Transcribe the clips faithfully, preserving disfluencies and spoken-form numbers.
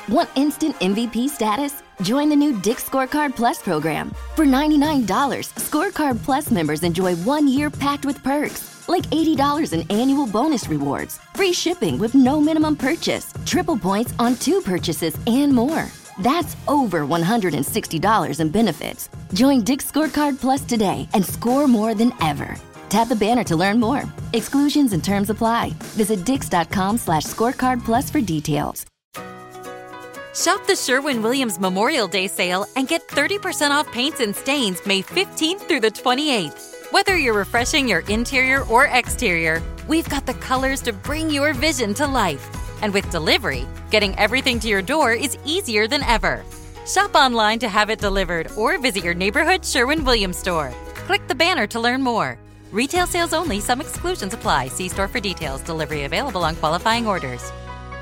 Want instant M V P status? Join the new Dick's Scorecard Plus program. For ninety-nine dollars, Scorecard Plus members enjoy one year packed with perks, like eighty dollars in annual bonus rewards, free shipping with no minimum purchase, triple points on two purchases, and more. That's over one hundred sixty dollars in benefits. Join Dick's Scorecard Plus today and score more than ever. Tap the banner to learn more. Exclusions and terms apply. Visit dix.com slash scorecard plus for details. Shop the Sherwin-Williams Memorial Day sale and get thirty percent off paints and stains May fifteenth through the twenty-eighth. Whether you're refreshing your interior or exterior, we've got the colors to bring your vision to life. And with delivery, getting everything to your door is easier than ever. Shop online to have it delivered or visit your neighborhood Sherwin-Williams store. Click the banner to learn more. Retail sales only. Some exclusions apply. See store for details. Delivery available on qualifying orders.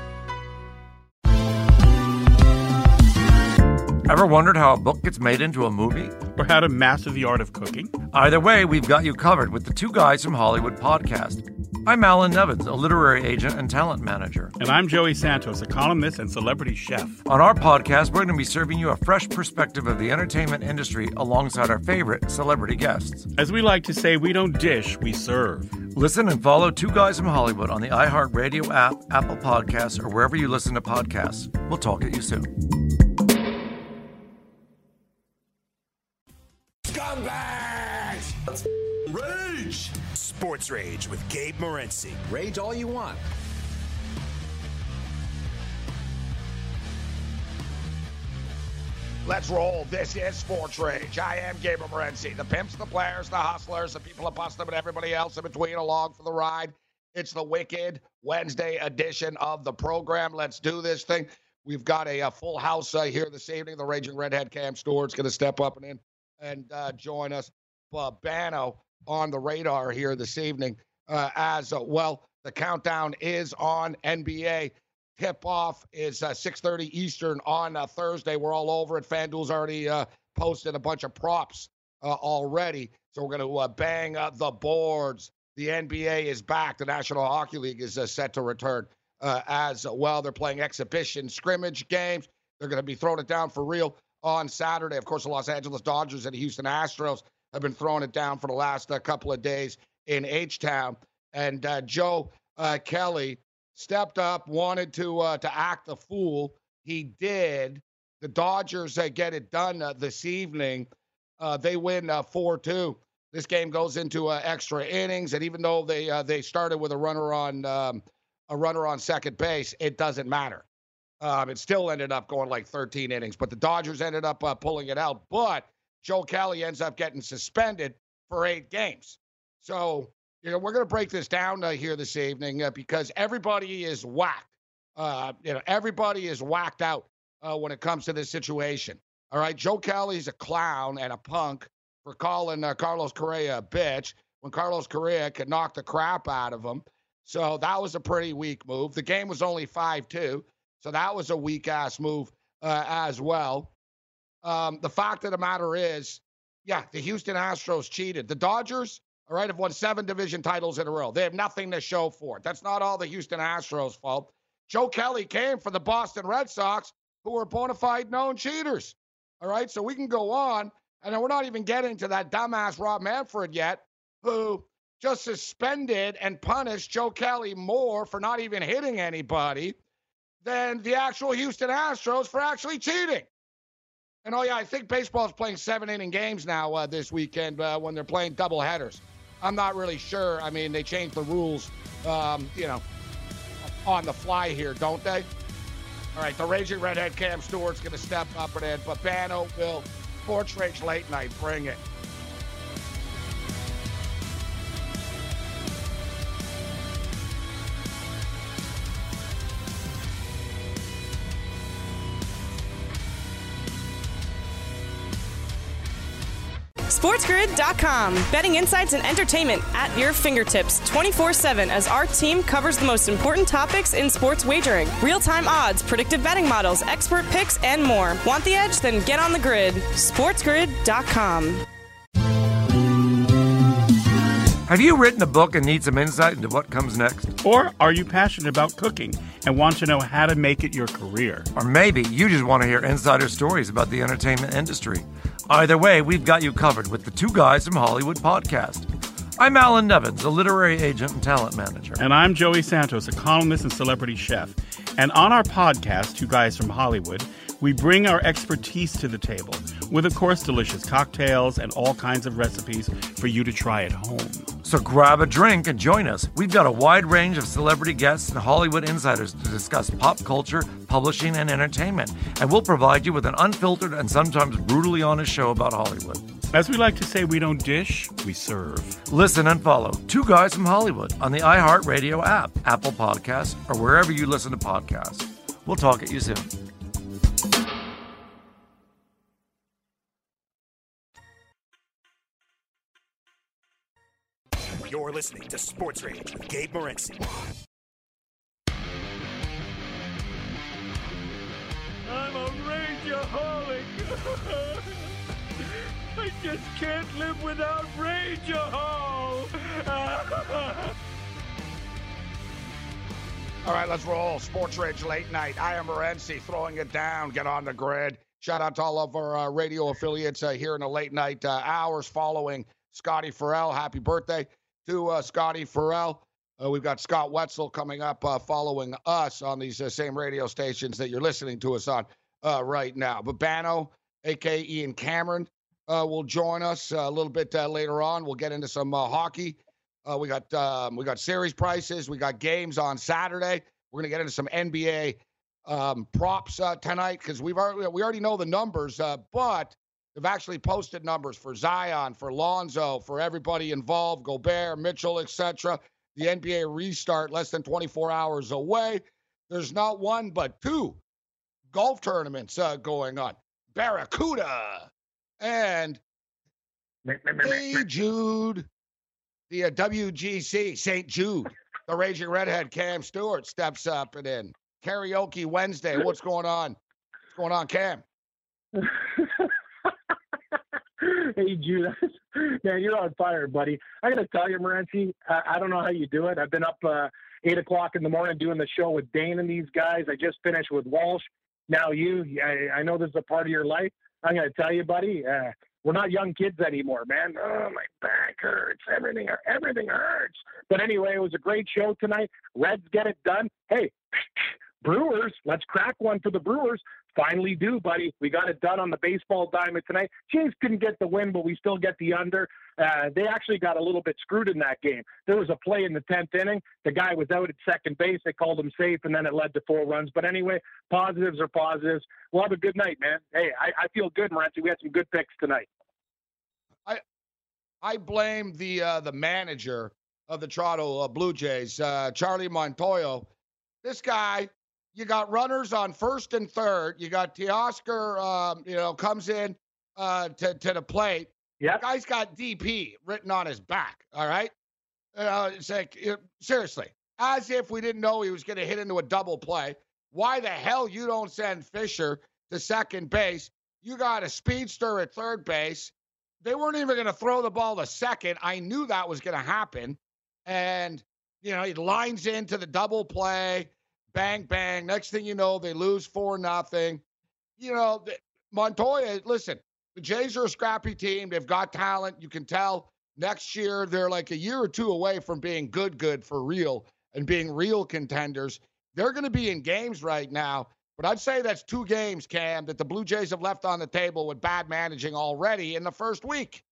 Ever wondered how a book gets made into a movie? Or how to master the art of cooking? Either way, we've got you covered with the Two Guys from Hollywood podcast. I'm Alan Nevins, a literary agent and talent manager. And I'm Joey Santos, a columnist and celebrity chef. On our podcast, we're going to be serving you a fresh perspective of the entertainment industry alongside our favorite celebrity guests. As we like to say, we don't dish, we serve. Listen and follow Two Guys from Hollywood on the iHeartRadio app, Apple Podcasts, or wherever you listen to podcasts. We'll talk at you soon. Scumbags! Let's rage! Sports Rage with Gabe Morency. Rage all you want. Let's roll. This is Sports Rage. I am Gabriel Morency. The pimps, the players, the hustlers, the people of Bustum, and everybody else in between along for the ride. It's the Wicked Wednesday edition of the program. Let's do this thing. We've got a, a full house uh, here this evening. The Raging Redhead Cam Stewart's going to step up and in and uh, join us. Uh, Bano on the radar here this evening uh, as uh, well. The countdown is on. N B A tip-off is uh, six thirty Eastern on uh, Thursday. We're all over it. FanDuel's already uh, posted a bunch of props uh, already. So we're going to uh, bang uh, the boards. The N B A is back. The National Hockey League is uh, set to return uh, as well. They're playing exhibition scrimmage games. They're going to be throwing it down for real on Saturday. Of course, the Los Angeles Dodgers and the Houston Astros have been throwing it down for the last uh, couple of days in H-Town. And uh, Joe uh, Kelly stepped up, wanted to uh, to act the fool. He did. The Dodgers uh, get it done uh, this evening. Uh, they win uh, four two. This game goes into uh, extra innings, and even though they uh, they started with a runner on um, a runner on second base, it doesn't matter. Um, it still ended up going like thirteen innings, but the Dodgers ended up uh, pulling it out. But Joe Kelly ends up getting suspended for eight games. So, you know, we're going to break this down uh, here this evening uh, because everybody is whacked. Uh, you know, everybody is whacked out uh, when it comes to this situation. All right, Joe Kelly's a clown and a punk for calling uh, Carlos Correa a bitch when Carlos Correa could knock the crap out of him. So that was a pretty weak move. The game was only five two, so that was a weak-ass move uh, as well. Um, the fact of the matter is, yeah, the Houston Astros cheated. The Dodgers, all right, have won seven division titles in a row. They have nothing to show for it. That's not all the Houston Astros' fault. Joe Kelly came for the Boston Red Sox, who were bona fide known cheaters. All right, so we can go on, and then we're not even getting to that dumbass Rob Manfred yet, who just suspended and punished Joe Kelly more for not even hitting anybody than the actual Houston Astros for actually cheating. And, oh, yeah, I think baseball's playing seven-inning games now uh, this weekend uh, when they're playing doubleheaders. I'm not really sure. I mean, they changed the rules, um, you know, on the fly here, don't they? All right, the Raging Redhead Cam Stewart's going to step up and in, but Bano will Sports Rage Late Night. Bring it. SportsGrid dot com. Betting insights and entertainment at your fingertips twenty-four seven as our team covers the most important topics in sports wagering. Real-time odds, predictive betting models, expert picks, and more. Want the edge? Then get on the grid. SportsGrid dot com. Have you written a book and need some insight into what comes next? Or are you passionate about cooking and want to know how to make it your career? Or maybe you just want to hear insider stories about the entertainment industry. Either way, we've got you covered with the Two Guys from Hollywood podcast. I'm Alan Nevins, a literary agent and talent manager. And I'm Joey Santos, a columnist and celebrity chef. And on our podcast, Two Guys from Hollywood, we bring our expertise to the table with, of course, delicious cocktails and all kinds of recipes for you to try at home. So grab a drink and join us. We've got a wide range of celebrity guests and Hollywood insiders to discuss pop culture, publishing, and entertainment. And we'll provide you with an unfiltered and sometimes brutally honest show about Hollywood. As we like to say, we don't dish, we serve. Listen and follow Two Guys from Hollywood on the iHeartRadio app, Apple Podcasts, or wherever you listen to podcasts. We'll talk at you soon. You're listening to Sports Rage with Gabe Morency. I'm a rageaholic. I just can't live without Rageahol. All right, let's roll. Sports Rage Late Night. I am Morency, throwing it down. Get on the grid. Shout out to all of our uh, radio affiliates uh, here in the late night uh, hours following Scotty Farrell. Happy birthday to uh, Scotty Farrell. Uh, we've got Scott Wetzel coming up uh, following us on these uh, same radio stations that you're listening to us on uh, right now. Babano, a k a. Ian Cameron, uh, will join us uh, a little bit uh, later on. We'll get into some uh, hockey. Uh, we got um, we got series prices. We got games on Saturday. We're going to get into some N B A um, props uh, tonight because we've already, we already know the numbers, uh, but they've actually posted numbers for Zion, for Lonzo, for everybody involved, Gobert, Mitchell, et cetera. The N B A restart less than twenty-four hours away. There's not one but two golf tournaments uh, going on. Barracuda and Hey Jude, the uh, W G C, Saint Jude. The Raging Redhead, Cam Stewart, steps up and in. Karaoke Wednesday. What's going on? What's going on, Cam? Hey, Jude, man, you're on fire, buddy. I got to tell you, Morency, I, I don't know how you do it. I've been up uh, eight o'clock in the morning doing the show with Dane and these guys. I just finished with Walsh. Now you, I, I know this is a part of your life. I'm going to tell you, buddy, uh, we're not young kids anymore, man. Oh, my back hurts. Everything, everything hurts. But anyway, it was a great show tonight. Reds get it done. Hey, Brewers, let's crack one for the Brewers. Finally do, buddy. We got it done on the baseball diamond tonight. Jays couldn't get the win, but we still get the under. Uh, they actually got a little bit screwed in that game. There was a play in the tenth inning. The guy was out at second base. They called him safe, and then it led to four runs. But anyway, positives are positives. We'll have a good night, man. Hey, I, I feel good, Morency. We had some good picks tonight. I I blame the uh, the manager of the Toronto uh, Blue Jays, uh, Charlie Montoyo. This guy, you got runners on first and third. You got Teoscar, um, you know, comes in uh, to, to the plate. Yeah. The guy's got D P written on his back, all right? Uh, it's like, it, seriously, as if we didn't know he was going to hit into a double play. Why the hell you don't send Fisher to second base? You got a speedster at third base. They weren't even going to throw the ball to second. I knew that was going to happen. And, you know, he lines into the double play. Bang, bang. Next thing you know, they lose four nothing. You know, Montoya, listen, the Jays are a scrappy team. They've got talent. You can tell next year they're like a year or two away from being good, good for real and being real contenders. They're going to be in games right now. But I'd say that's two games, Cam, that the Blue Jays have left on the table with bad managing already in the first week.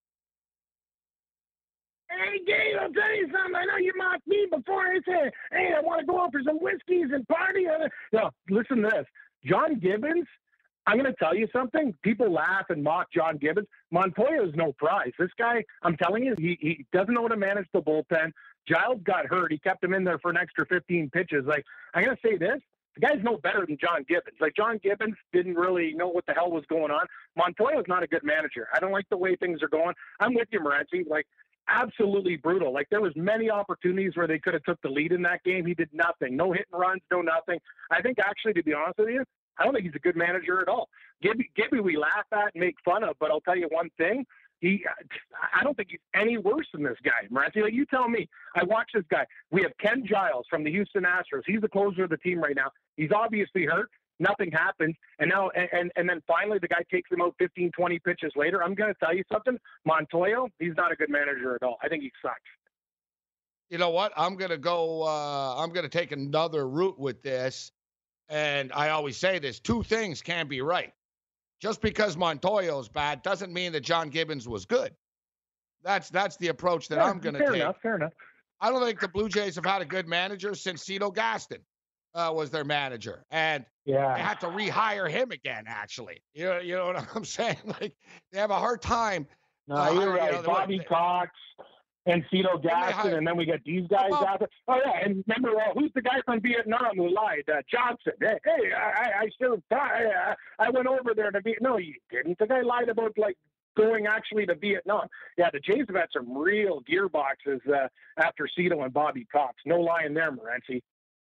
Hey, Gabe, I'll tell you something. I know you mocked me before. I said, hey, I want to go out for some whiskeys and party. No, listen to this. John Gibbons, I'm going to tell you something. People laugh and mock John Gibbons. Montoya is no prize. This guy, I'm telling you, he, he doesn't know how to manage the bullpen. Giles got hurt. He kept him in there for an extra fifteen pitches. Like, I'm going to say this. The guy's no better than John Gibbons. Like, John Gibbons didn't really know what the hell was going on. Montoya's not a good manager. I don't like the way things are going. I'm with you, Morency. Like, absolutely brutal. Like, there was many opportunities where they could have took the lead in that game. He did nothing. No hit and runs, no nothing. I think, actually, to be honest with you, I don't think he's a good manager at all. Gibby, Gibby we laugh at and make fun of, but I'll tell you one thing. He, I don't think he's any worse than this guy, Morency. Like, you tell me. I watch this guy. We have Ken Giles from the Houston Astros. He's the closer of the team right now. He's obviously hurt. Nothing happens. And now, and, and, and then finally the guy takes him out fifteen, twenty pitches later. I'm going to tell you something. Montoyo, he's not a good manager at all. I think he sucks. You know what? I'm going to go, uh, I'm going to take another route with this. And I always say this, two things can be right. Just because Montoyo's bad doesn't mean that John Gibbons was good. That's that's the approach that yeah, I'm going to take. Fair enough, fair enough. I don't think the Blue Jays have had a good manager since Cito Gaston uh, was their manager. And yeah. they had to rehire him again, actually. You know, you know what I'm saying? Like, they have a hard time. No, uh, you're right. You know, Bobby they, Cox and Cito Gaston, and then we got these guys well, out there. Oh, yeah, and remember, uh, who's the guy from Vietnam who lied? Uh, Johnson. Hey, hey I, I still, I, I went over there to Vietnam. No, you didn't. The guy lied about, like, going actually to Vietnam. Yeah, the Jays have had some real gearboxes uh, after Cito and Bobby Cox. No lying there, Morency.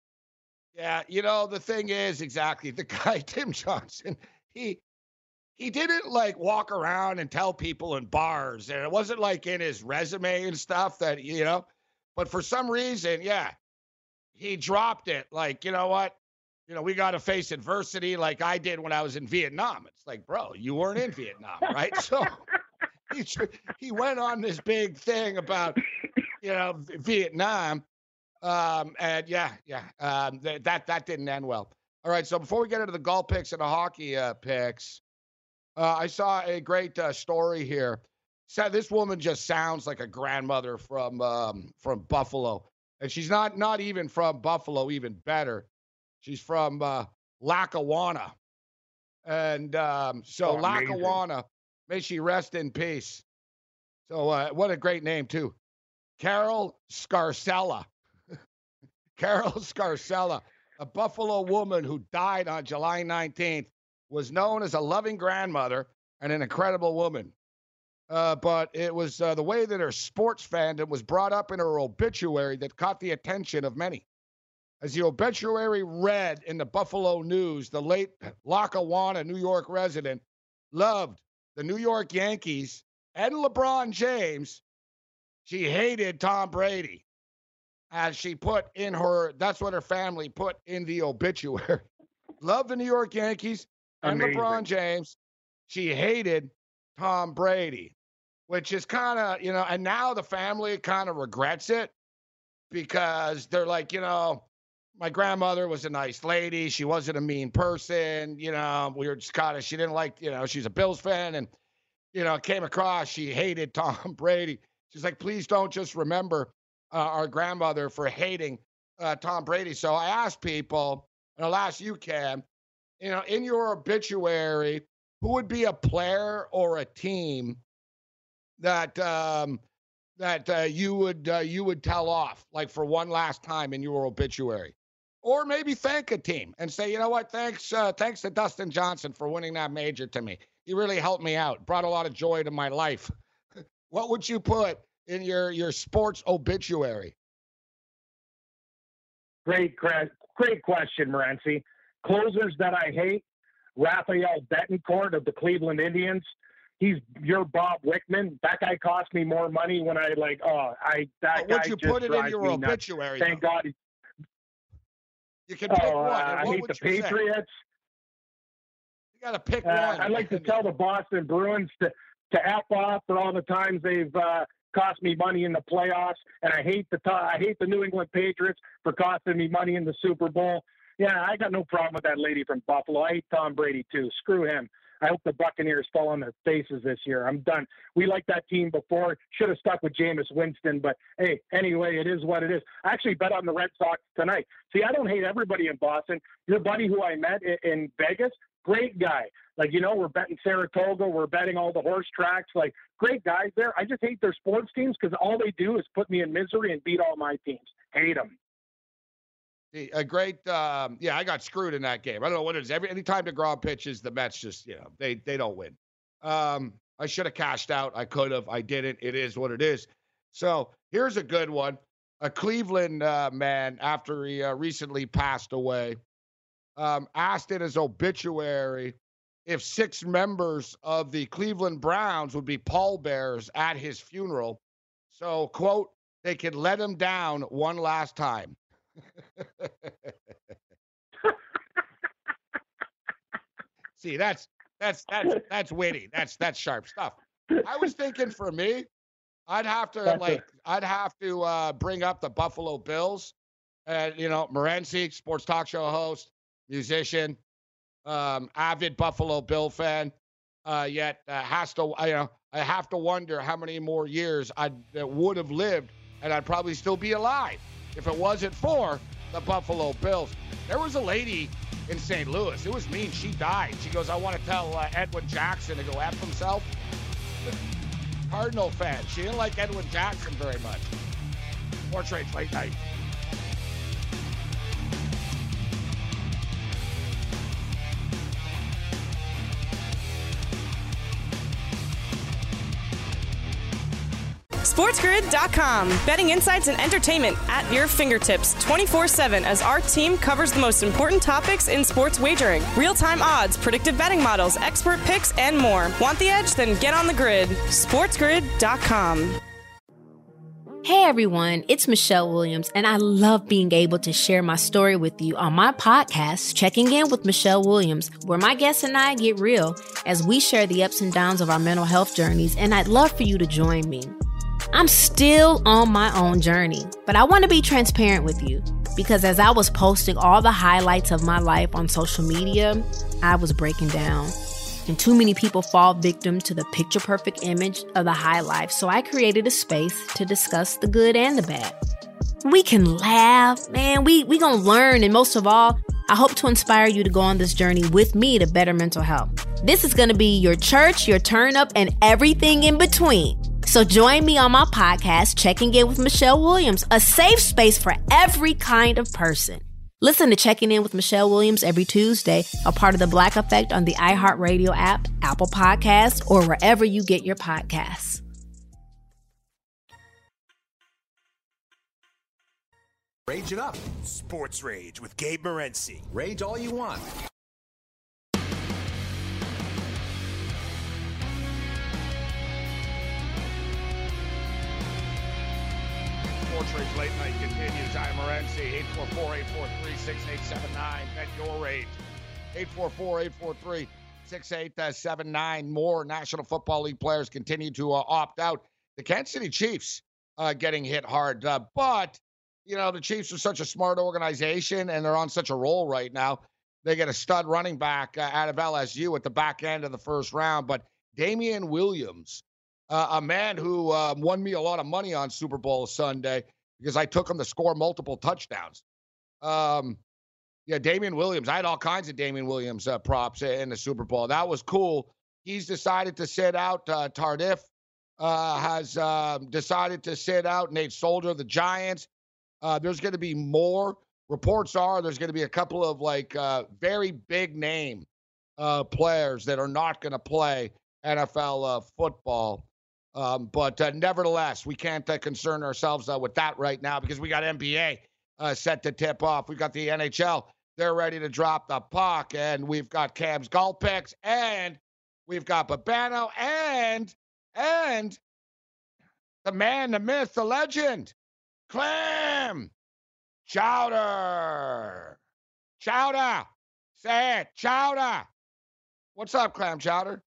Yeah, you know, the thing is, exactly, the guy, Tim Johnson, he he didn't, like, walk around and tell people in bars, and it wasn't, like, in his resume and stuff that, you know, but for some reason, yeah, he dropped it. Like, you know what? You know, we got to face adversity like I did when I was in Vietnam. It's like, bro, you weren't in Vietnam, right? So he he went on this big thing about, you know, Vietnam. Um, and yeah, yeah, um, th- that that didn't end well. All right, so before we get into the golf picks and the hockey uh, picks, uh, I saw a great uh, story here. So this woman just sounds like a grandmother from um, from Buffalo, and she's not not even from Buffalo. Even better, she's from uh, Lackawanna, and um, so oh, Lackawanna, may she rest in peace. So uh, what a great name too, Carol Scarcella. Carol Scarcella, a Buffalo woman who died on July nineteenth, was known as a loving grandmother and an incredible woman. Uh, but it was uh, the way that her sports fandom was brought up in her obituary that caught the attention of many. As the obituary read in the Buffalo News, the late Lackawanna, New York resident loved the New York Yankees and LeBron James. She hated Tom Brady. As she put in her, that's what her family put in the obituary. Loved the New York Yankees and Amazing. LeBron James. She hated Tom Brady, which is kind of, you know, and now the family kind of regrets it because they're like, you know, my grandmother was a nice lady. She wasn't a mean person. You know, we were just kind of, she didn't like, you know, she's a Bills fan and, you know, came across, she hated Tom Brady. She's like, please don't just remember Uh, our grandmother for hating uh, Tom Brady. So I asked people, and I'll ask you, Cam, you know, in your obituary, who would be a player or a team that um, that uh, you would uh, you would tell off, like for one last time in your obituary, or maybe thank a team and say, you know what, thanks uh, thanks to Dustin Johnson for winning that major to me. He really helped me out, brought a lot of joy to my life. What would you put in your, your sports obituary? Great, great question, Morency. Closers that I hate, Rafael Betancourt of the Cleveland Indians. He's your Bob Wickman. That guy cost me more money when I like, oh, I, that guy would you just put it in your nuts. obituary? Thank though? God. He, you can pick oh, one. Uh, I what hate the you Patriots. Say? You got to pick uh, one. I'd like to tell the Boston Bruins to, to F off for all the times they've uh, cost me money in the playoffs, and I hate the I hate the New England Patriots for costing me money in the Super Bowl. Yeah, I got no problem with that lady from Buffalo. I hate Tom Brady too. Screw him. I hope the Buccaneers fall on their faces this year. I'm done. We liked that team before. Should have stuck with Jameis Winston, but hey, anyway, it is what it is. I actually bet on the Red Sox tonight. See, I don't hate everybody in Boston. Your buddy who I met in, in Vegas, great guy. Like, you know, we're betting Saratoga. We're betting all the horse tracks. Like, great guys there. I just hate their sports teams because all they do is put me in misery and beat all my teams. Hate them. A great, um, yeah, I got screwed in that game. I don't know what it is. Every anytime DeGrom pitches, the Mets just, you know, they they don't win. Um, I should have cashed out. I could have. I didn't. It is what it is. So here's a good one. A Cleveland uh, man, after he uh, recently passed away, um, asked in his obituary if six members of the Cleveland Browns would be pallbearers at his funeral. So, quote, they could let him down one last time. See, that's that's that's that's witty. That's that's sharp stuff. I was thinking for me, I'd have to that's like it. I'd have to uh, bring up the Buffalo Bills, and you know, Morency, sports talk show host, musician, um, avid Buffalo Bill fan. Uh, yet uh, has to you know I have to wonder how many more years I would have lived, and I'd probably still be alive if it wasn't for the Buffalo Bills. There was a lady in Saint Louis. It was mean. She died. She goes, I want to tell uh, Edwin Jackson to go F himself. Cardinal fan. She didn't like Edwin Jackson very much. Sports Rage Late Night. SportsGrid dot com. Betting insights and entertainment at your fingertips twenty-four seven as our team covers the most important topics in sports wagering. Real-time odds, predictive betting models, expert picks, and more. Want the edge? Then get on the grid. SportsGrid dot com. Hey everyone, it's Michelle Williams, and I love being able to share my story with you on my podcast, Checking In with Michelle Williams, where my guests and I get real as we share the ups and downs of our mental health journeys, and I'd love for you to join me. I'm still on my own journey, but I want to be transparent with you because as I was posting all the highlights of my life on social media, I was breaking down. And too many people fall victim to the picture-perfect image of the high life, so I created a space to discuss the good and the bad. We can laugh, man, we we gonna learn, and most of all, I hope to inspire you to go on this journey with me to better mental health. This is gonna be your church, your turn up, and everything in between. So join me on my podcast, Checking In with Michelle Williams, a safe space for every kind of person. Listen to Checking In with Michelle Williams every Tuesday, a part of the Black Effect on the iHeartRadio app, Apple Podcasts, or wherever you get your podcasts. Rage it up. Sports Rage with Gabe Morency. Rage all you want. Sports Rage Late Night continues. I'm Morency. eight four four, eight four three, six eight seven nine. Bet your rage. eight four four, eight four three, six eight seven nine. More National Football League players continue to uh, opt out. The Kansas City Chiefs uh, getting hit hard. Uh, but, you know, the Chiefs are such a smart organization, and they're on such a roll right now. They get a stud running back uh, out of L S U at the back end of the first round. But Damian Williams, Uh, a man who uh, won me a lot of money on Super Bowl Sunday because I took him to score multiple touchdowns. Um, yeah, Damian Williams. I had all kinds of Damian Williams uh, props in the Super Bowl. That was cool. He's decided to sit out. Uh, Tardif uh, has uh, decided to sit out. Nate Solder of the Giants. Uh, there's going to be more. Reports are there's going to be a couple of like uh, very big name uh, players that are not going to play N F L uh, football. Um, but uh, nevertheless, we can't uh, concern ourselves uh, with that right now because we got N B A uh, set to tip off. We've got the N H L. They're ready to drop the puck. And we've got Cam's golf picks. And we've got Babano. And, and the man, the myth, the legend, Clam Chowder. Chowder. Say it. Chowder. What's up, Clam Chowder?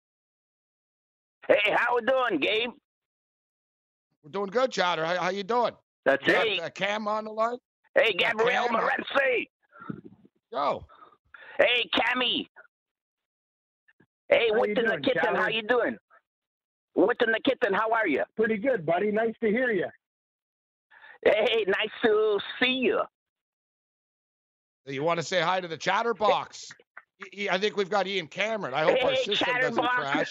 Hey, how we doing, Gabe? We're doing good, Chowder. How, how you doing? That's you it. Got, uh, Cam on the line? Hey, Gabrielle Morency. Yo. Hey, Cammy. Hey, what's in the kitten? Chowder? How you doing? What's in the kitten? How are you? Pretty good, buddy. Nice to hear you. Hey, nice to see you. You want to say hi to the Chatterbox? I think we've got Ian Cameron. I hope hey, our system doesn't crash.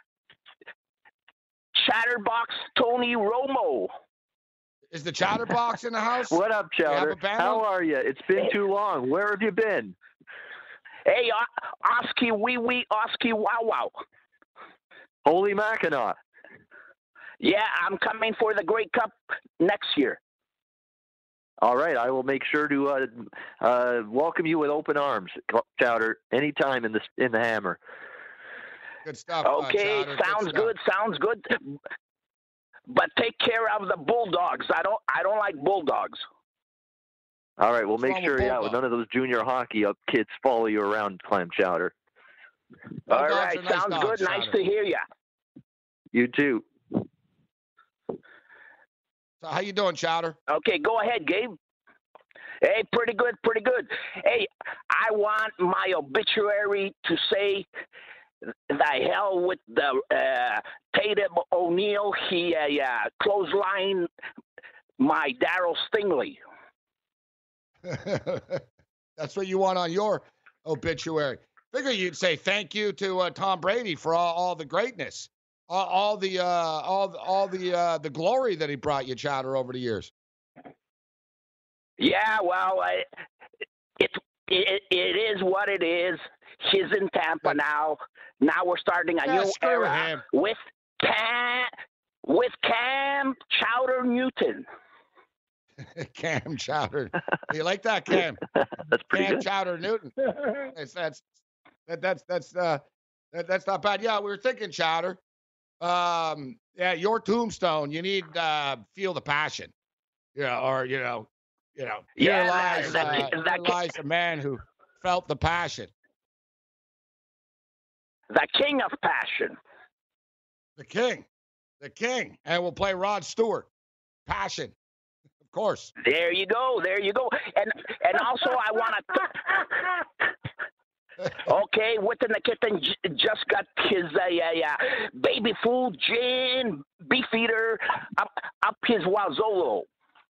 Chatterbox Tony Romo. Is the Chatterbox in the house? What up, Chowder? How are you? It's been too long. Where have you been? Hey, uh, Oski Wee Wee Oski Wow Wow. Holy Mackinac. Yeah, I'm coming for the Grey Cup next year. All right, I will make sure to uh, uh, welcome you with open arms, Chowder, anytime in the in the Hammer. Good stuff. Okay, uh, Chowder. sounds good, good. Sounds good. But take care of the Bulldogs. I don't. I don't like Bulldogs. All right, we'll What's make wrong sure, with yeah, Bulldog? none of those junior hockey up kids follow you around, Clam Chowder. All Bulldogs right, are nice sounds dogs, good. Nice Chowder. to hear you. You too. So how you doing, Chowder? Okay, go ahead, Gabe. Hey, pretty good, pretty good. Hey, I want my obituary to say the hell with the uh, Tatum O'Neal. He uh, uh, clothesline my Darryl Stingley. That's what you want on your obituary. Figure you'd say thank you to uh, Tom Brady for all, all the greatness, all, all the uh, all all the uh, the glory that he brought you, Chowder, over the years. Yeah, well, I, it, it it is what it is. He's in Tampa now. Now we're starting a Yeah, new screw era him. with Cam with Cam Chowder Newton. Cam Chowder. You like that, Cam? That's pretty Cam good. Chowder Newton. That's that's that, that's that's uh that, that's not bad. Yeah, we were thinking, Chowder. Um, yeah, your tombstone. You need uh, feel the passion. You know, or you know, you know. Yeah, here lies, that- uh, that- here that- lies a man who felt the passion. The king of passion. The king, the king, and we'll play Rod Stewart. Passion, of course. There you go. There you go. And and also I want to. Okay, Witten the Kitten j- just got his uh, uh, uh, baby food gin beefeater up up his wazolo.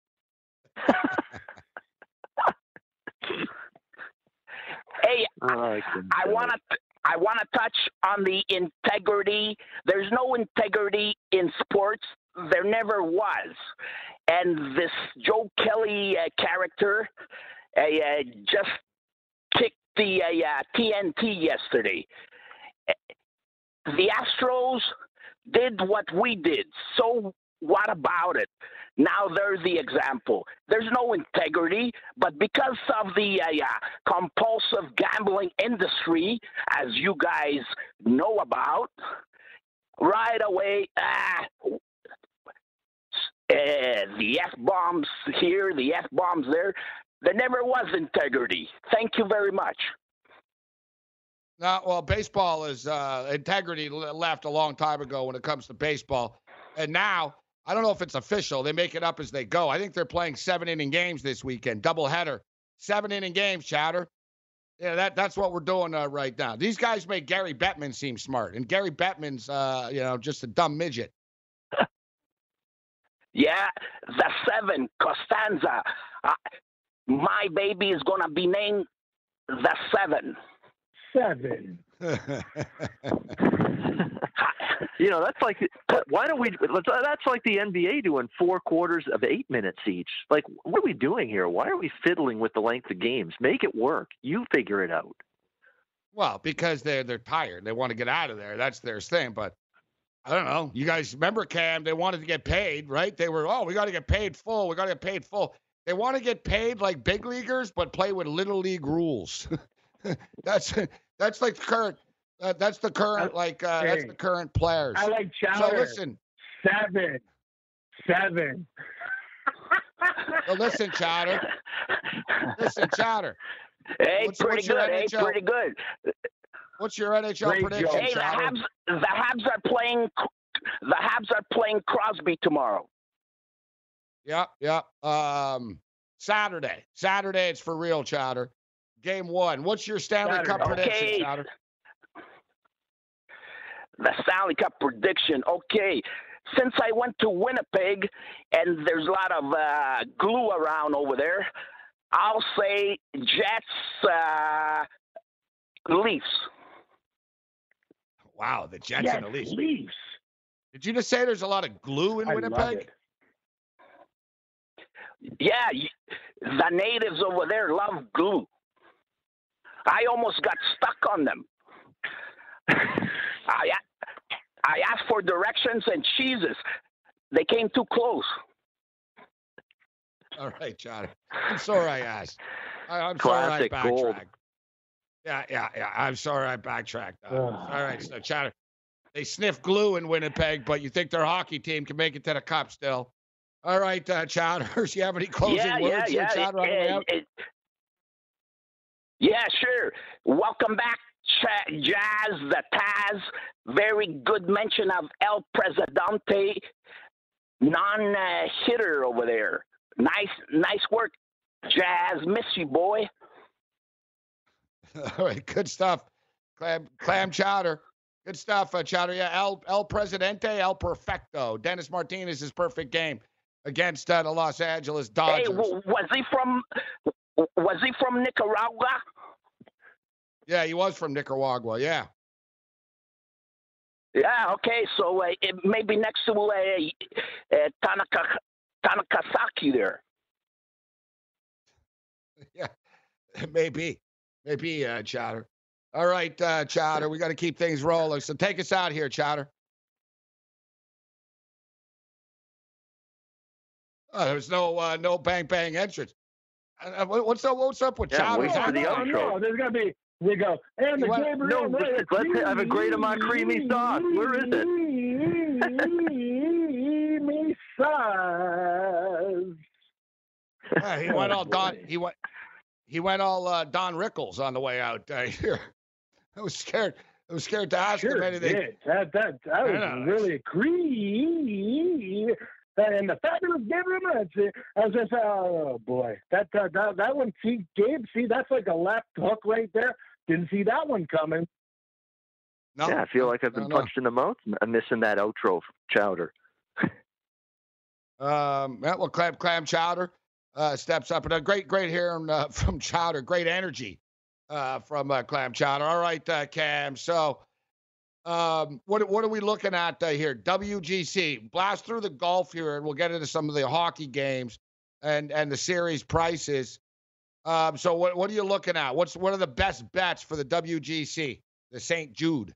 Hey, Oh, I can I tell. want to. I want to touch on the integrity. There's no integrity in sports. There never was. And this Joe Kelly uh, character uh, uh, just kicked the uh, uh, T N T yesterday. The Astros did what we did. So what about it? Now they're the example. There's no integrity, but because of the uh, uh, compulsive gambling industry, as you guys know about, right away, uh, uh, the F-bombs here, the F-bombs there, there never was integrity. Thank you very much. No, well, baseball is uh, integrity le- left a long time ago when it comes to baseball, and now. I don't know if it's official. They make it up as they go. I think they're playing seven-inning games this weekend, doubleheader. Seven-inning games, Chowder. Yeah, that, that's what we're doing uh, right now. These guys make Gary Bettman seem smart, and Gary Bettman's, uh, you know, just a dumb midget. Yeah, the seven, Costanza. Uh, my baby is going to be named the seven. Seven. You know, that's like, why don't we, that's like the N B A doing four quarters of eight minutes each. Like, what are we doing here? Why are we fiddling with the length of games? Make it work. You figure it out. Well, because they're, they're tired. They want to get out of there. That's their thing. But I don't know. You guys remember, Cam, they wanted to get paid, right? They were, oh, we got to get paid full. We got to get paid full. They want to get paid like big leaguers, but play with little league rules. that's that's like the current. Uh, that's the current, like, uh, Hey, that's the current players. I like So Chowder. listen, Seven. Seven. so listen, Chowder. Listen, Chowder. Hey, What's- pretty what's your good. N Hey, H L? pretty good. What's your N H L Great prediction, job. Hey, the Chowder? Habs, the Habs are playing. The Habs are playing Crosby tomorrow. Yeah, yeah. Um, Saturday. Saturday, it's for real, Chowder. Game one. What's your Stanley Saturday. Cup prediction, Okay. Chowder? The Stanley Cup prediction. Okay, since I went to Winnipeg and there's a lot of uh, glue around over there, I'll say Jets, uh, Leafs. Wow, the Jets Yes, and the Leafs. Leafs. Did you just say there's a lot of glue in I love Winnipeg? it. Yeah, y- the natives over there love glue. I almost got stuck on them. I I asked for directions and cheeses. They came too close. All right, Chowder. I'm sorry I asked. I, I'm Classic sorry I gold. backtracked. Yeah, yeah, yeah. I'm sorry I backtracked. Uh, all right, so Chowder. They sniff glue in Winnipeg, but you think their hockey team can make it to the cup still. All right, uh, Chowder. Do you have any closing yeah, words yeah, here, yeah. Chowder, on the way out? It, it, yeah, sure. Welcome back, Ch- Jazz, the Taz. Very good mention of El Presidente, non-hitter over there. Nice, nice work, Jazz. Miss you, boy. All right, good stuff. Clam, clam chowder. Good stuff, uh, Chowder. Yeah, El, El Presidente, El Perfecto. Dennis Martinez's perfect game against uh, the Los Angeles Dodgers. Hey, w- was he from? Was he from Nicaragua? Yeah, he was from Nicaragua. Yeah. Yeah. Okay. So uh, it may be next to uh, uh, Tanaka Tanakasaki there. Yeah, maybe, maybe, uh, Chowder. All right, uh, Chowder, we got to keep things rolling. So take us out here, Chowder. Oh, there's no uh, no bang bang entrance. Uh, what's up? What's up with Yeah, Chowder? wait for the no, outro. no, there's going to be, we go, and the What? Gabriel No, Reyes. let's have a great amount of creamy sauce. Where is it? Creamy sauce. Yeah, he went all Don. He went. He went all uh, Don Rickles on the way out uh, here. I was scared. I was scared to ask Sure him anything. did. That that that was Yeah. really creamy. And the fabulous Gabriel Morency, as if, oh boy, that uh, that that one. See, Gabe, see, that's like a left hook right there. Didn't see that one coming. No, Yeah, I feel like I've been no, no. punched in the mouth. I'm missing that outro, Chowder. Um, yeah, well, Clam, Clam Chowder uh, steps up. And a great, great hearing uh, from Chowder. Great energy uh, from uh, Clam Chowder. All right, uh, Cam. So um, what, what are we looking at uh, here? W G C. Blast through the golf here, and we'll get into some of the hockey games and, and the series prices. Um, so what, what are you looking at? What's What are the best bets for the W G C, the Saint Jude?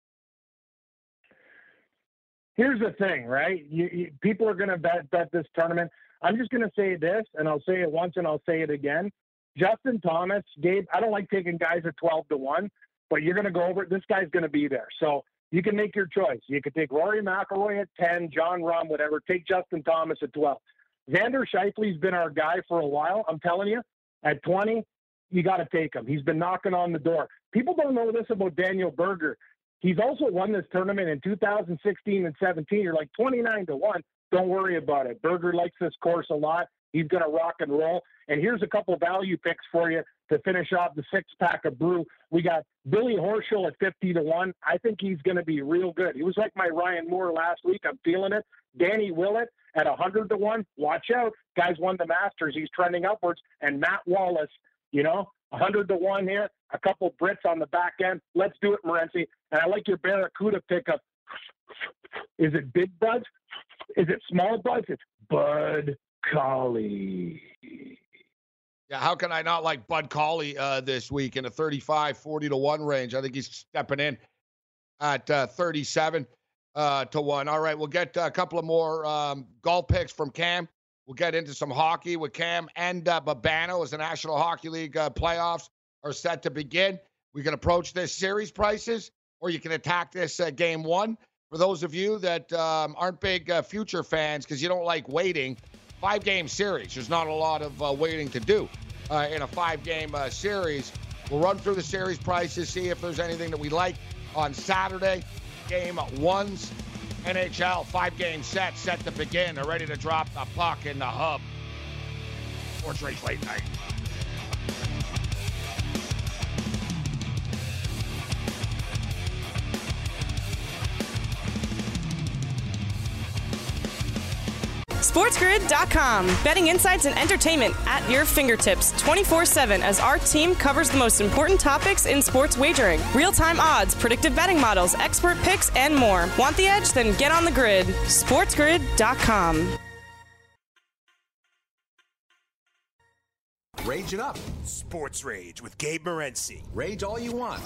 Here's the thing, right? You, you, people are going to bet bet this tournament. I'm just going to say this, and I'll say it once, and I'll say it again. Justin Thomas, Gabe, I don't like taking guys at twelve to one, but you're going to go over it. This guy's going to be there. So you can make your choice. You could take Rory McIlroy at ten, John Rahm, whatever. Take Justin Thomas at twelve. Xander Schauffele's been our guy for a while. I'm telling you, at twenty, you got to take him. He's been knocking on the door. People don't know this about Daniel Berger. He's also won this tournament in two thousand sixteen and seventeen. You're like twenty-nine to one. Don't worry about it. Berger likes this course a lot. He's going to rock and roll. And here's a couple value picks for you to finish off the six-pack of brew. We got Billy Horschel at fifty to one. I think he's going to be real good. He was like my Ryan Moore last week. I'm feeling it. Danny Willett at one hundred to one. Watch out. Guy's won the Masters. He's trending upwards. And Matt Wallace, you know, one hundred to one here. A couple Brits on the back end. Let's do it, Morency. And I like your Barracuda pickup. Is it Big Buds? Is it Small Buds? It's Bud Collie. Yeah, how can I not like Bud Colley uh, this week in a thirty-five, forty to one range? I think he's stepping in at uh, thirty-seven uh, to one. All right, we'll get a couple of more um, golf picks from Cam. We'll get into some hockey with Cam and uh, Babano as the National Hockey League uh, playoffs are set to begin. We can approach this series prices, or you can attack this uh, game one. For those of you that um, aren't big uh, future fans because you don't like waiting, five-game series. There's not a lot of uh, waiting to do uh, in a five-game uh, series. We'll run through the series prices, see if there's anything that we like on Saturday. Game one's N H L five-game set, set to begin. They're ready to drop the puck in the hub. Sports Rage Late Night. SportsGrid dot com. Betting insights and entertainment at your fingertips twenty-four seven as our team covers the most important topics in sports wagering. Real-time odds, predictive betting models, expert picks, and more. Want the edge? Then get on the grid. SportsGrid dot com. Rage it up. Sports Rage with Gabe Morency. Rage all you want.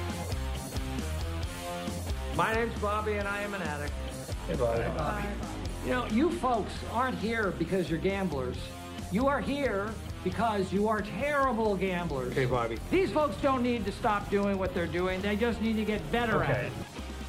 My name's Bobby, and I am an addict. Hey, buddy. Hey, Bobby. You know, you folks aren't here because you're gamblers. You are here because you are terrible gamblers. Okay, Bobby. These folks don't need to stop doing what they're doing. They just need to get better Okay. at it.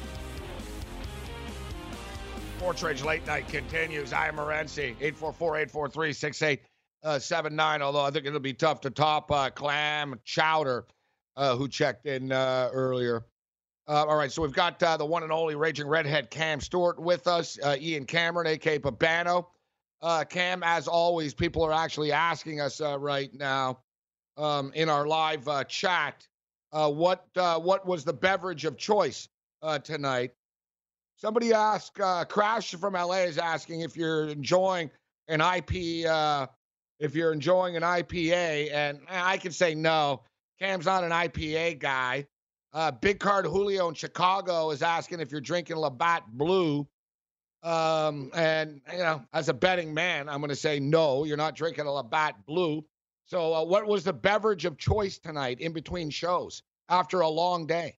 Sports Rage Late Night continues. I am Morency, eight four four, eight four three, six eight seven nine, although I think it'll be tough to top uh, Clam Chowder, uh, who checked in uh, earlier. Uh, all right, so we've got uh, the one and only Raging Redhead Cam Stewart with us, uh, Ian Cameron, a k a. Babano. Uh, Cam, as always, people are actually asking us uh, right now um, in our live uh, chat, uh, what uh, what was the beverage of choice uh, tonight? Somebody asked, uh, Crash from L A is asking if you're enjoying an I P, uh, if you're enjoying an I P A, and I can say no. Cam's not an I P A guy. Uh, Big Card Julio in Chicago is asking if you're drinking Labatt Blue. Um, and, you know, as a betting man, I'm going to say no, you're not drinking a Labatt Blue. So uh, what was the beverage of choice tonight in between shows after a long day?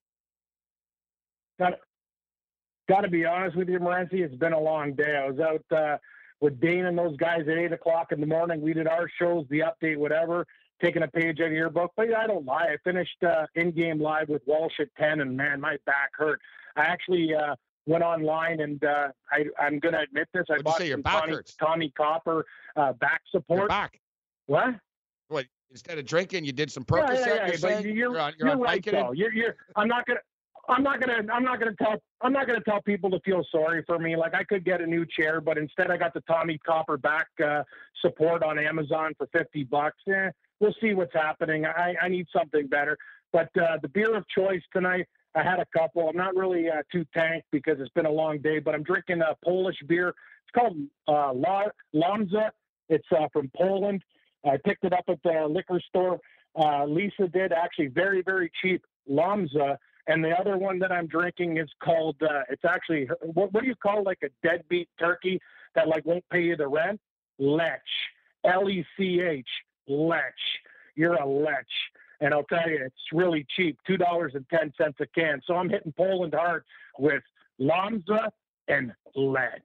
Got Got to be honest with you, Morency, it's been a long day. I was out uh, with Dane and those guys at eight o'clock in the morning. We did our shows, the update, whatever, taking a page out of your book. But yeah, I don't lie. I finished uh, in-game live with Walsh at ten, and, man, my back hurt. I actually uh, went online, and uh, I, I'm going to admit this. I What'd bought you say, your some back Tommy, hurts? Tommy Copper uh, back support. Your back. What? What, instead of drinking, you did some Yeah, Percocet? yeah, yeah, you're but saying? you're, you're on, you're you're on right, Vicodin? though. You're, you're, I'm not gonna, I'm not gonna, I'm not gonna tell, I'm not gonna tell people to feel sorry for me. Like, I could get a new chair, but instead I got the Tommy Copper back uh, support on Amazon for fifty bucks. Eh, we'll see what's happening. I, I need something better. But uh, the beer of choice tonight, I had a couple. I'm not really uh, too tanked because it's been a long day, but I'm drinking a Polish beer. It's called uh, La, Lomza. It's uh, from Poland. I picked it up at the liquor store. Uh, Lisa did, actually very, very cheap, Lomza. And the other one that I'm drinking is called, uh, it's actually, what, what do you call like a deadbeat turkey that like won't pay you the rent? Lech. L E C H. Lech. You're a lech. And I'll tell you, it's really cheap, two dollars and ten cents a can. So I'm hitting Poland hard with Lomza and Lech.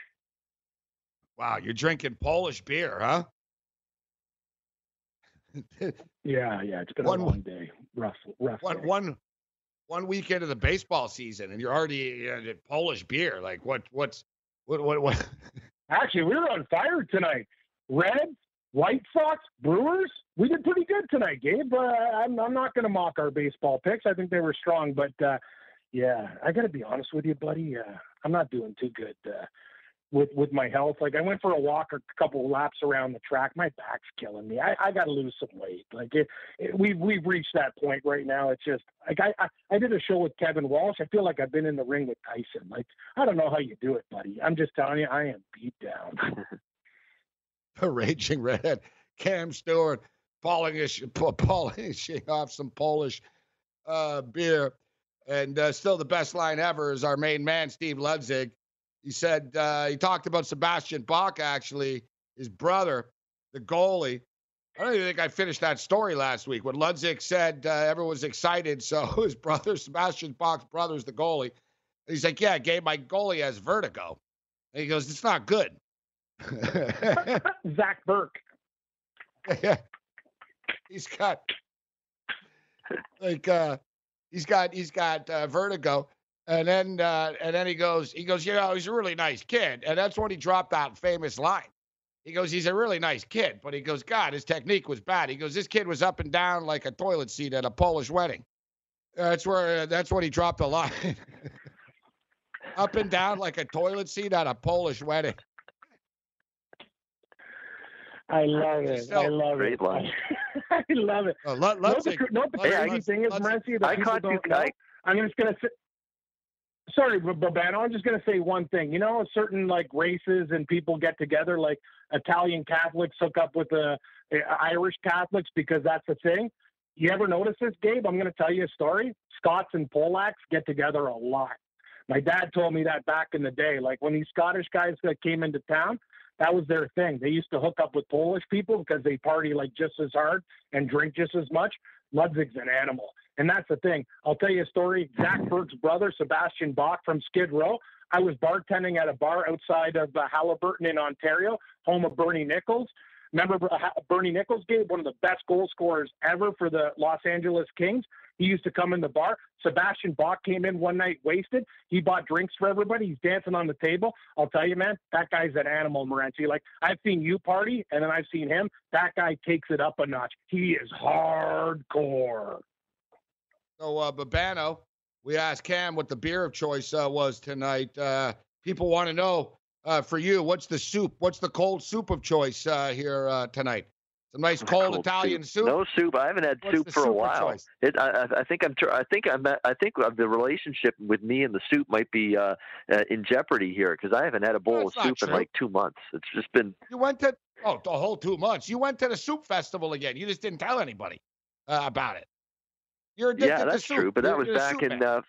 Wow, you're drinking Polish beer, huh? yeah, yeah, it's been one, a long day. Rough, rough one, day. One, one weekend of the baseball season, and you're already uh, Polish beer. Like, what, what's, what, what, what? Actually, we were on fire tonight. Reds, White Sox, Brewers. We did pretty good tonight, Gabe. Uh, I'm, I'm not going to mock our baseball picks. I think they were strong, but uh, yeah, I got to be honest with you, buddy. Uh, I'm not doing too good uh, with with my health. Like, I went for a walk, a couple of laps around the track. My back's killing me. I, I got to lose some weight. Like, it, it, we've we've reached that point right now. It's just like I, I I did a show with Kevin Walsh. I feel like I've been in the ring with Tyson. Like, I don't know how you do it, buddy. I'm just telling you, I am beat down. The Raging Redhead, Cam Stewart, polishing, polishing off some Polish uh, beer. And uh, still the best line ever is our main man, Steve Ludzig. He said, uh, he talked about Sebastian Bach, actually, his brother, the goalie. I don't even think I finished that story last week. When Ludzig said uh, everyone was excited, so his brother, Sebastian Bach's brother's the goalie. He's like, yeah, Gabe, my goalie has vertigo. And he goes, it's not good. Zach Burke. Yeah. He's got like uh he's got he's got uh, vertigo, and then uh and then he goes he goes you know he's a really nice kid, and that's when he dropped that famous line. He goes, he's a really nice kid, but he goes, God, his technique was bad. He goes, this kid was up and down like a toilet seat at a Polish wedding. That's where uh, that's when he dropped the line. Up and down like a toilet seat at a Polish wedding. I love it. Still, I love great it. line. I love it. Uh, let, No, let's the, no, the let's- crazy let's- thing is, let's- Morency, that I people caught you. don't know. I, I'm just gonna say. Sorry, Babano. I'm just gonna say one thing. You know, certain like races and people get together, like Italian Catholics hook up with the uh, Irish Catholics because that's the thing. You ever notice this, Gabe? I'm gonna tell you a story. Scots and Polacks get together a lot. My dad told me that back in the day. Like when these Scottish guys that came into town, that was their thing. They used to hook up with Polish people because they party like just as hard and drink just as much. Ludzig's an animal. And that's the thing. I'll tell you a story. Zach Burke's brother, Sebastian Bach from Skid Row, I was bartending at a bar outside of uh, Halliburton in Ontario, home of Bernie Nichols. Remember uh, Bernie Nichols, Gabe, one of the best goal scorers ever for the Los Angeles Kings? He used to come in the bar. Sebastian Bach came in one night wasted. He bought drinks for everybody. He's dancing on the table. I'll tell you, man, that guy's an animal, Morency. Like, I've seen you party, and then I've seen him. That guy takes it up a notch. He is hardcore. So, uh, Babano, we asked Cam what the beer of choice uh, was tonight. Uh, people want to know, uh, for you, what's the soup? What's the cold soup of choice uh, here uh, tonight? It's a nice cold, cold Italian soup. soup. No soup. I haven't had What's soup for a while. It, I, I think I'm. I think I'm. I think the relationship with me and the soup might be uh, uh, in jeopardy here because I haven't had a bowl no, of soup true. in like two months. It's just been. You went to oh the whole two months. You went to the soup festival again. You just didn't tell anybody uh, about it. You're addicted yeah, that's to soup. true. But you're, that was back in. Uh,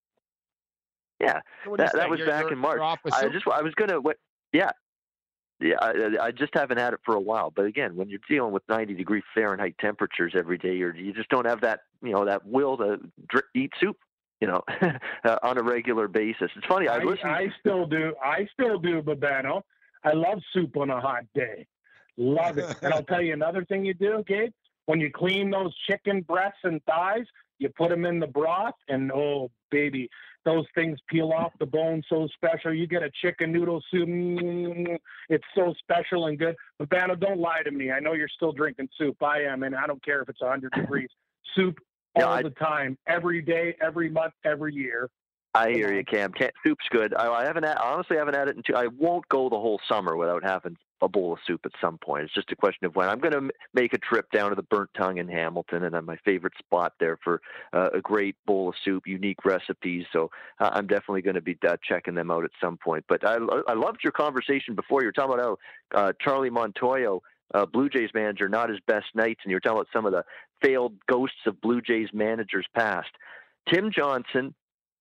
yeah, so that, that was you're, back you're, in March. I just. I was gonna. What, yeah. Yeah, I, I just haven't had it for a while. But again, when you're dealing with ninety degree Fahrenheit temperatures every day, you're, you just don't have that, you know, that will to dr- eat soup, you know, uh, on a regular basis. It's funny. I, I listen. I still do. I still do, Babano. I love soup on a hot day. Love it. And I'll tell you another thing you do, Gabe. When you clean those chicken breasts and thighs, you put them in the broth, and oh, baby, those things peel off the bone so special. You get a chicken noodle soup. Mm, it's so special and good. But, Bano, don't lie to me. I know you're still drinking soup. I am, and I don't care if it's one hundred degrees. Soup all yeah, I, the time, every day, every month, every year. I hear you, Cam. Cam soup's good. I, I haven't had, honestly, I haven't had it until I won't go the whole summer without having a bowl of soup at some point. It's just a question of when. I'm going to m- make a trip down to the Burnt Tongue in Hamilton, and I'm my favorite spot there for uh, a great bowl of soup, unique recipes. So uh, I'm definitely going to be uh, checking them out at some point. But I, I loved your conversation before. You were talking about how uh, Charlie Montoyo, uh, Blue Jays manager, not his best nights, and you were talking about some of the failed ghosts of Blue Jays managers past. Tim Johnson,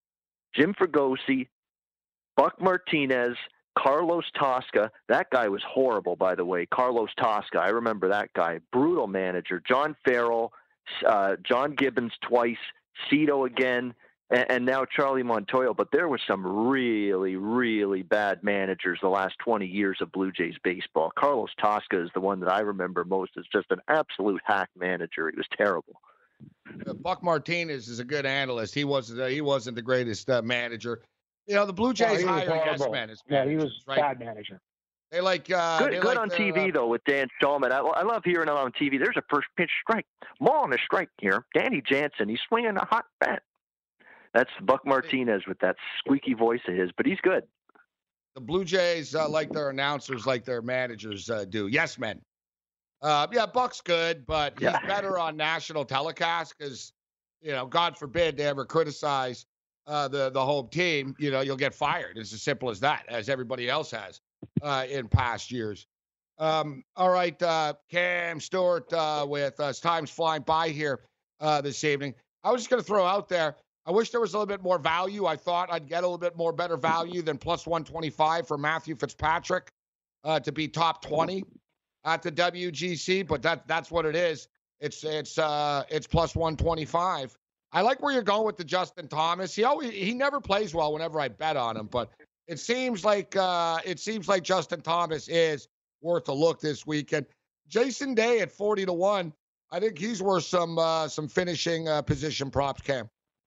Jim Fregosi, Buck Martinez, Carlos Tosca. That guy was horrible, by the way. Carlos Tosca, I remember that guy. Brutal manager. John Farrell, uh, John Gibbons twice, Cito again, and, and now Charlie Montoyo. But there was some really, really bad managers the last twenty years of Blue Jays baseball. Carlos Tosca is the one that I remember most as just an absolute hack manager. He was terrible. Uh, Buck Martinez is a good analyst. He wasn't. Uh, he wasn't the greatest uh, manager. You know, the Blue Jays oh, hire yes men as Yeah, he was right? bad manager. They like uh, good. They good like on their, T V uh, though with Dan Stallman. I, I love hearing him on T V. There's a first pitch strike. More on the strike here. Danny Jansen. He's swinging a hot bat. That's Buck Martinez with that squeaky voice of his, but he's good. The Blue Jays uh, like their announcers, like their managers uh, do. Yes men. Uh, yeah, Buck's good, but he's Yeah. better on national telecast because, you know, God forbid they ever criticize uh, the the home team. You know, you'll get fired. It's as simple as that, as everybody else has uh, in past years. Um, all right, uh, Cam Stewart uh, with us. Time's flying by here uh, this evening. I was just going to throw out there, I wish there was a little bit more value. I thought I'd get a little bit more better value than plus one twenty-five for Matthew Fitzpatrick uh, to be top twenty at the W G C, but that that's what it is. It's it's uh it's plus one twenty-five. I like where you're going with the Justin Thomas. He always he never plays well whenever I bet on him, but it seems like uh it seems like Justin Thomas is worth a look this weekend. Jason Day at forty to one. I think he's worth some uh, some finishing uh, position props, Cam.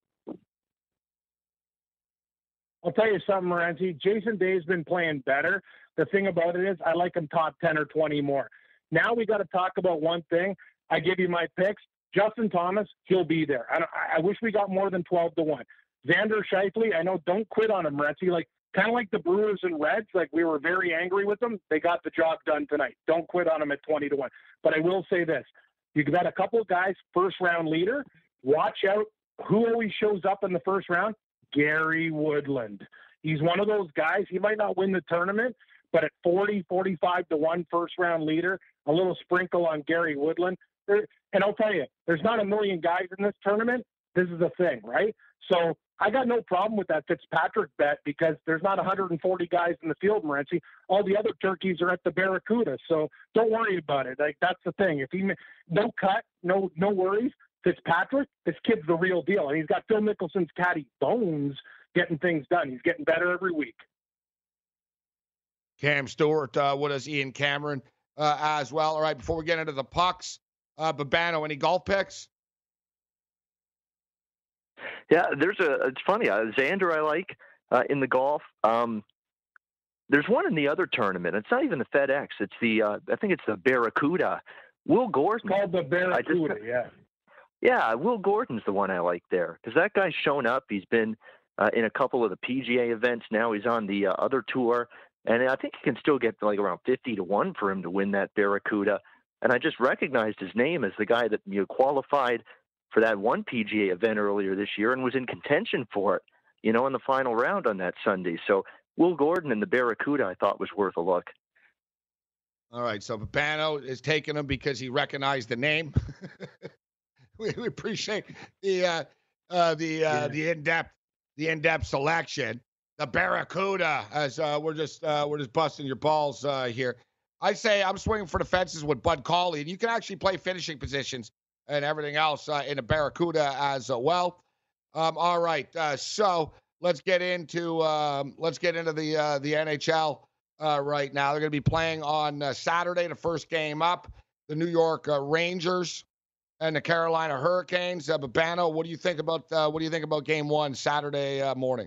I'll tell you something, Morency. Jason Day's been playing better. The thing about it is I like him top ten or twenty more. Now we got to talk about one thing. I give you my picks. Justin Thomas, he'll be there. I, don't, I wish we got more than twelve to one. Xander Scheifele, I know, don't quit on him, Morency. Like, kind of like the Brewers and Reds. Like, we were very angry with them. They got the job done tonight. Don't quit on them at twenty to one. But I will say this. You've got a couple of guys, first-round leader. Watch out. Who always shows up in the first round? Gary Woodland. He's one of those guys. He might not win the tournament, but at forty, forty-five to one first-round leader, a little sprinkle on Gary Woodland. There, and I'll tell you, there's not a million guys in this tournament. This is the thing, right? So I got no problem with that Fitzpatrick bet because there's not one hundred forty guys in the field, Morency. All the other turkeys are at the Barracuda, so don't worry about it. Like, that's the thing. If he no cut, no no worries. Fitzpatrick, this kid's the real deal, and he's got Phil Mickelson's caddy Bones getting things done. He's getting better every week. Cam Stewart uh, with us, Ian Cameron uh, as well. All right, before we get into the pucks, uh, Babano, any golf picks? Yeah, there's a. It's funny. Uh, Xander, I like uh, in the golf. Um, there's one in the other tournament. It's not even the FedEx. It's the. Uh, I think it's the Barracuda. Will Gordon. It's called the Barracuda. Just, yeah. Yeah, Will Gordon's the one I like there because that guy's shown up. He's been uh, in a couple of the P G A events. Now he's on the uh, other tour, and I think he can still get like around fifty to one for him to win that Barracuda. And I just recognized his name as the guy that you know, qualified for that one P G A event earlier this year and was in contention for it, you know, in the final round on that Sunday. So Will Gordon and the Barracuda I thought was worth a look. All right, so Babano is taking him because he recognized the name. we, we appreciate the uh, uh, the uh, yeah. the in-depth the in-depth selection. The Barracuda, as uh, we're just uh, we're just busting your balls uh, here. I say I'm swinging for the fences with Bud Cauley, and you can actually play finishing positions and everything else uh, in a Barracuda as uh, well. Um, all right, uh, so let's get into um, let's get into the uh, the N H L uh, right now. They're going to be playing on uh, Saturday, the first game up, the New York uh, Rangers and the Carolina Hurricanes. Uh, Babano, what do you think about uh, what do you think about Game One Saturday uh, morning?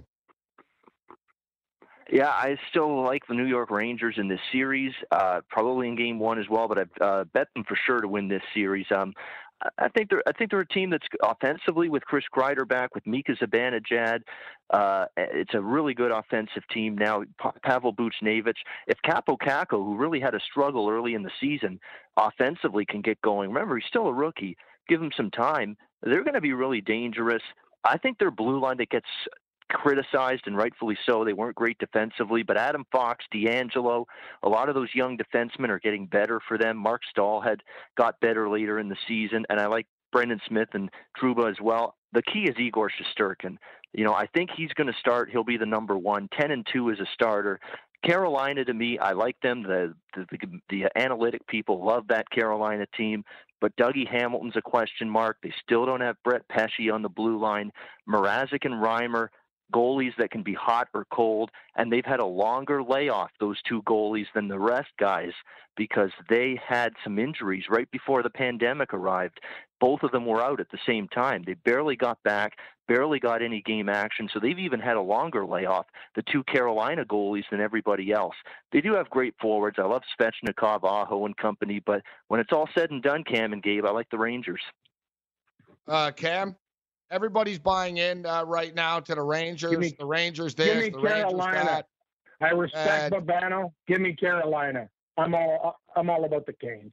Yeah, I still like the New York Rangers in this series, uh, probably in Game One as well. But I've uh, bet them for sure to win this series. Um, I think they're I think they're a team that's offensively with Chris Kreider back, with Mika Zibanejad. Uh, it's a really good offensive team now. Pa- Pavel Buchnevich. If Capo Caco, who really had a struggle early in the season, offensively can get going. Remember, he's still a rookie. Give him some time. They're going to be really dangerous. I think their blue line that gets criticized, and rightfully so. They weren't great defensively, but Adam Fox, D'Angelo, a lot of those young defensemen are getting better for them. Mark Stahl had got better later in the season, and I like Brendan Smith and Trouba as well. The key is Igor Shesterkin. You know, I think he's going to start. He'll be the number one. ten and two as a starter. Carolina, to me, I like them. The, the the the analytic people love that Carolina team, but Dougie Hamilton's a question mark. They still don't have Brett Pesce on the blue line. Mrazek and Reimer, goalies that can be hot or cold, and they've had a longer layoff, those two goalies, than the rest guys because they had some injuries right before the pandemic arrived. Both of them were out at the same time. They barely got back, barely got any game action, so they've even had a longer layoff, the two Carolina goalies, than everybody else. They do have great forwards. I love Svechnikov, Aho, and company, but when it's all said and done, Cam and Gabe, I like the Rangers. Uh, Cam? Everybody's buying in uh, right now to the Rangers. Me, the Rangers this, give me the Carolina. Rangers that. I respect and, Babano. Give me Carolina. I'm all I'm all about the Canes.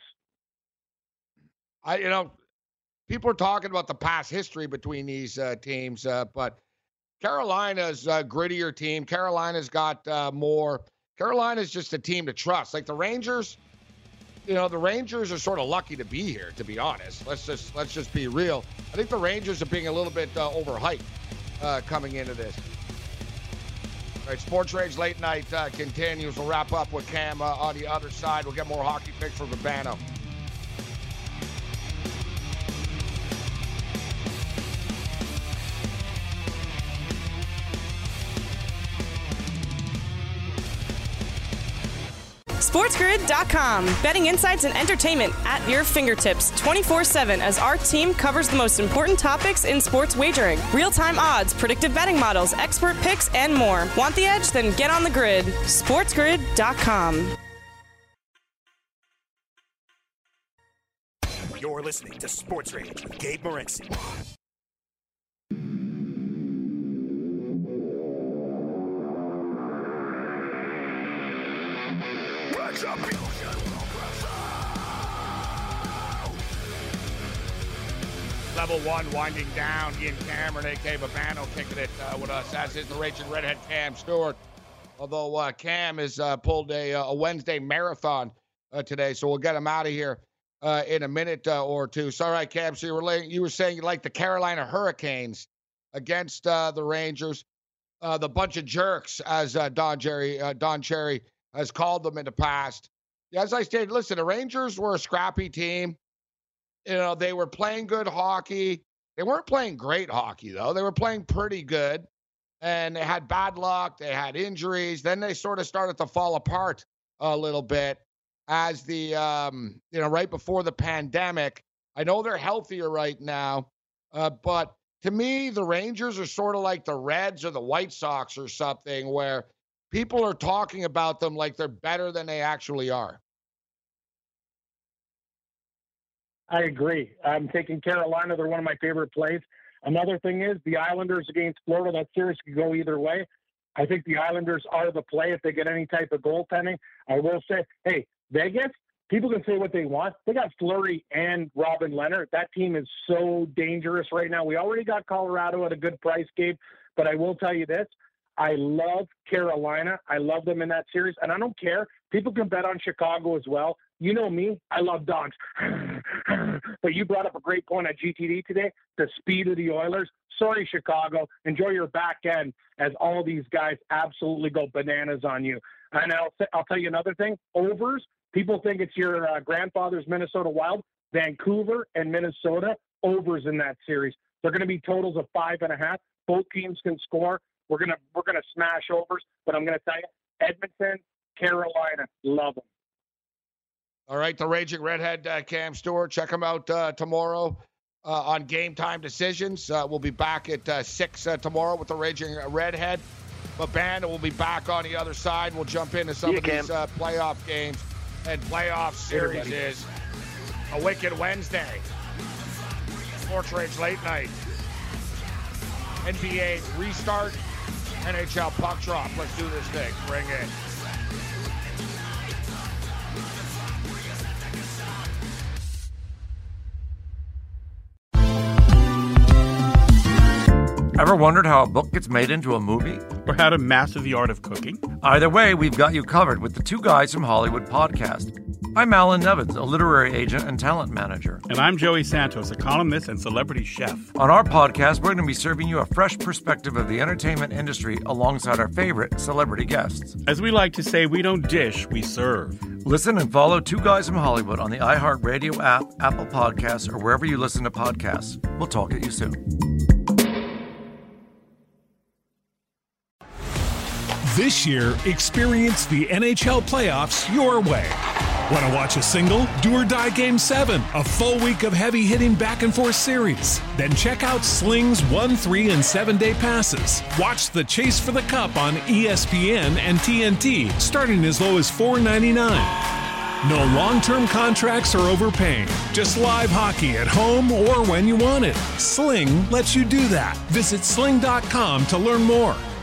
I you know, people are talking about the past history between these uh, teams, uh, but Carolina's a grittier team. Carolina's got uh, more. Carolina's just a team to trust. Like the Rangers. You know, the Rangers are sort of lucky to be here, to be honest. Let's just let's just be real. I think the Rangers are being a little bit uh, overhyped uh, coming into this. All right, Sports Rage Late Night uh, continues. We'll wrap up with Cam uh, on the other side. We'll get more hockey picks from Babano. SportsGrid dot com. Betting insights and entertainment at your fingertips twenty-four seven as our team covers the most important topics in sports wagering. Real-time odds, predictive betting models, expert picks, and more. Want the edge? Then get on the grid. SportsGrid dot com. You're listening to Sports Rage with Gabe Morency. Level one winding down. Ian Cameron, A K Babano, kicking it uh, with us, as is the Raging Redhead Cam Stewart. Although uh, Cam has uh, pulled a, a Wednesday marathon uh, today, so we'll get him out of here uh, in a minute uh, or two. So, all right, Cam, so you were, laying, you were saying you like the Carolina Hurricanes against uh, the Rangers. Uh, the bunch of jerks, as uh, Don Jerry, uh, Don Cherry has called them in the past. As I stated, listen, the Rangers were a scrappy team. You know, they were playing good hockey. They weren't playing great hockey, though. They were playing pretty good. and they had bad luck. They had injuries. Then they sort of started to fall apart a little bit as the, um, you know, right before the pandemic. I know they're healthier right now, uh, but to me, the Rangers are sort of like the Reds or the White Sox or something, where people are talking about them like they're better than they actually are. I agree. I'm taking Carolina. They're one of my favorite plays. Another thing is the Islanders against Florida. That series could go either way. I think the Islanders are the play if they get any type of goaltending. I will say, hey, Vegas, people can say what they want. They got Fleury and Robin Leonard. That team is so dangerous right now. We already got Colorado at a good price, Gabe, but I will tell you this. I love Carolina. I love them in that series, and I don't care. People can bet on Chicago as well. You know me. I love dogs. But you brought up a great point at G T D today, the speed of the Oilers. Sorry, Chicago. Enjoy your back end as all these guys absolutely go bananas on you. And I'll, I'll tell you another thing. Overs, people think it's your uh, grandfather's Minnesota Wild. Vancouver and Minnesota, overs in that series. They're going to be totals of five and a half. Both teams can score. We're gonna we're gonna smash overs, but I'm gonna tell you, Edmonton, Carolina, love them. All right, the Raging Redhead, uh, Cam Stewart. Check him out uh, tomorrow uh, on Game Time Decisions. Uh, we'll be back at uh, six uh, tomorrow with the Raging Redhead. But Banda will be back on the other side. We'll jump into some yeah, of these uh, playoff games and playoff series. Is a Wicked Wednesday. Sports Rage Late Night. N B A restart. N H L puck drop. Let's do this thing. Bring it. Ever wondered how a book gets made into a movie? Or how to master the art of cooking? Either way, we've got you covered with the Two Guys from Hollywood podcast. I'm Alan Nevins, a literary agent and talent manager. And I'm Joey Santos, a columnist and celebrity chef. On our podcast, we're going to be serving you a fresh perspective of the entertainment industry alongside our favorite celebrity guests. As we like to say, we don't dish, we serve. Listen and follow Two Guys from Hollywood on the iHeartRadio app, Apple Podcasts, or wherever you listen to podcasts. We'll talk at you soon. This year, experience the N H L playoffs your way. Want to watch a single, do or die Game seven, a full week of heavy-hitting back-and-forth series? Then check out Sling's one, three, and seven-day passes. Watch the chase for the cup on E S P N and T N T, starting as low as four ninety-nine. No long-term contracts or overpaying. Just live hockey at home or when you want it. Sling lets you do that. Visit sling dot com to learn more.